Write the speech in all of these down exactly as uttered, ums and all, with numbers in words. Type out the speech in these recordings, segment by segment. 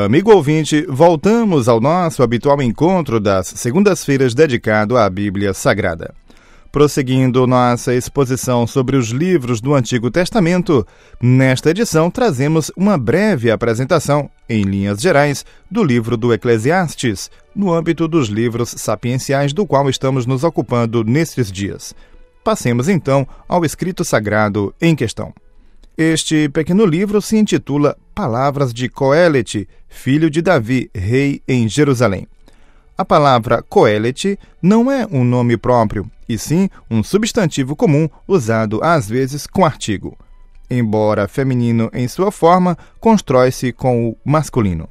Amigo ouvinte, voltamos ao nosso habitual encontro das segundas-feiras dedicado à Bíblia Sagrada. Prosseguindo nossa exposição sobre os livros do Antigo Testamento, nesta edição trazemos uma breve apresentação, em linhas gerais, do livro do Eclesiastes, no âmbito dos livros sapienciais do qual estamos nos ocupando nestes dias. Passemos então ao escrito sagrado em questão. Este pequeno livro se intitula Palavras de Coelete, filho de Davi, rei em Jerusalém. A palavra Coelete não é um nome próprio, e sim um substantivo comum usado às vezes com artigo. Embora feminino em sua forma, constrói-se com o masculino.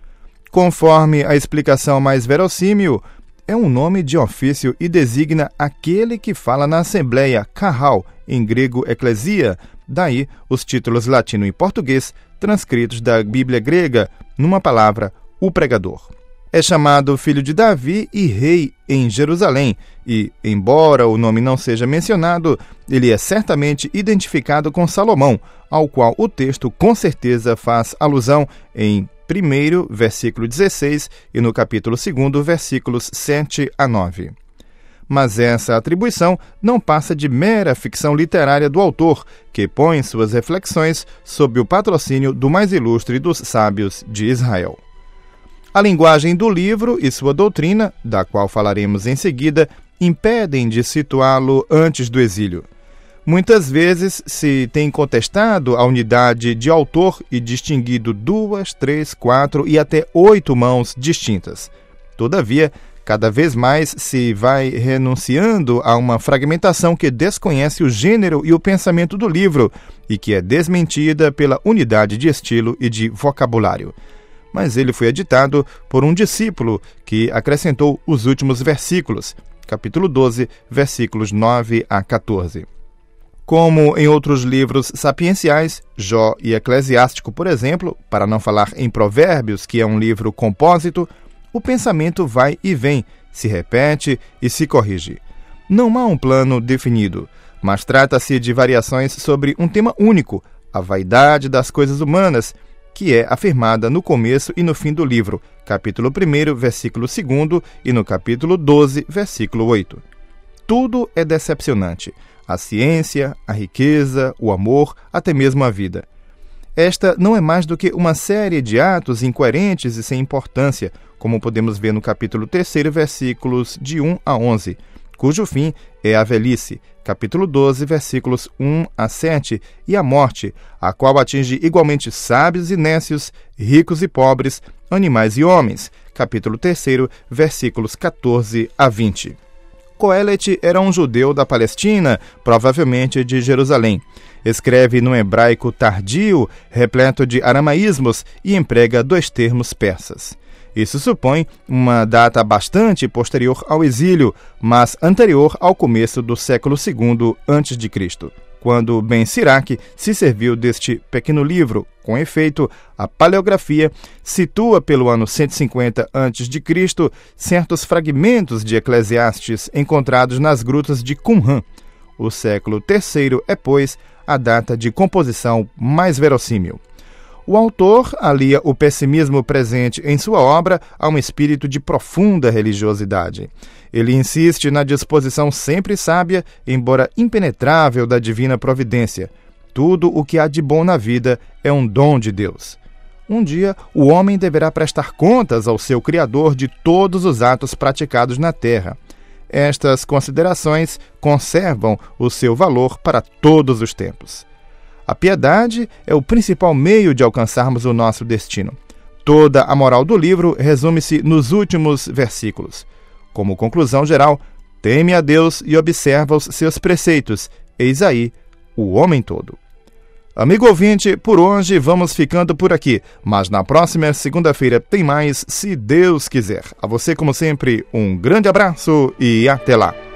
Conforme a explicação mais verossímil, é um nome de ofício e designa aquele que fala na assembleia, kahal, em grego eclesia, daí os títulos latino e português transcritos da Bíblia grega numa palavra, o pregador. É chamado filho de Davi e rei em Jerusalém, e, embora o nome não seja mencionado, ele é certamente identificado com Salomão, ao qual o texto com certeza faz alusão em primeiro, versículo dezesseis, e no capítulo segundo, versículos sete a nove. Mas essa atribuição não passa de mera ficção literária do autor, que põe suas reflexões sob o patrocínio do mais ilustre dos sábios de Israel. A linguagem do livro e sua doutrina, da qual falaremos em seguida, impedem de situá-lo antes do exílio. Muitas vezes se tem contestado a unidade de autor e distinguido duas, três, quatro e até oito mãos distintas. Todavia, cada vez mais se vai renunciando a uma fragmentação que desconhece o gênero e o pensamento do livro e que é desmentida pela unidade de estilo e de vocabulário. Mas ele foi editado por um discípulo que acrescentou os últimos versículos, capítulo doze, versículos nove a quatorze. Como em outros livros sapienciais, Jó e Eclesiástico, por exemplo, para não falar em Provérbios, que é um livro compósito, o pensamento vai e vem, se repete e se corrige. Não há um plano definido, mas trata-se de variações sobre um tema único, a vaidade das coisas humanas, que é afirmada no começo e no fim do livro, capítulo primeiro, versículo segundo, e no capítulo doze, versículo oito. Tudo é decepcionante. A ciência, a riqueza, o amor, até mesmo a vida. Esta não é mais do que uma série de atos incoerentes e sem importância, como podemos ver no capítulo terceiro, versículos de um a onze, cujo fim é a velhice, capítulo doze, versículos um a sete, e a morte, a qual atinge igualmente sábios e nécios, ricos e pobres, animais e homens, capítulo terceiro, versículos quatorze a vinte. Coelete era um judeu da Palestina, provavelmente de Jerusalém. Escreve no hebraico tardio, repleto de aramaísmos, e emprega dois termos persas. Isso supõe uma data bastante posterior ao exílio, mas anterior ao começo do século segundo antes de Cristo, quando Ben Siraque se serviu deste pequeno livro. Com efeito, a paleografia situa pelo ano cento e cinquenta antes de Cristo certos fragmentos de Eclesiastes encontrados nas grutas de Qumran. O século terceiro é, pois, a data de composição mais verossímil. O autor alia o pessimismo presente em sua obra a um espírito de profunda religiosidade. Ele insiste na disposição sempre sábia, embora impenetrável, da divina providência. Tudo o que há de bom na vida é um dom de Deus. Um dia, o homem deverá prestar contas ao seu Criador de todos os atos praticados na terra. Estas considerações conservam o seu valor para todos os tempos. A piedade é o principal meio de alcançarmos o nosso destino. Toda a moral do livro resume-se nos últimos versículos. Como conclusão geral, teme a Deus e observa os seus preceitos. Eis aí o homem todo. Amigo ouvinte, por hoje vamos ficando por aqui, mas na próxima segunda-feira tem mais, se Deus quiser. A você, como sempre, um grande abraço e até lá.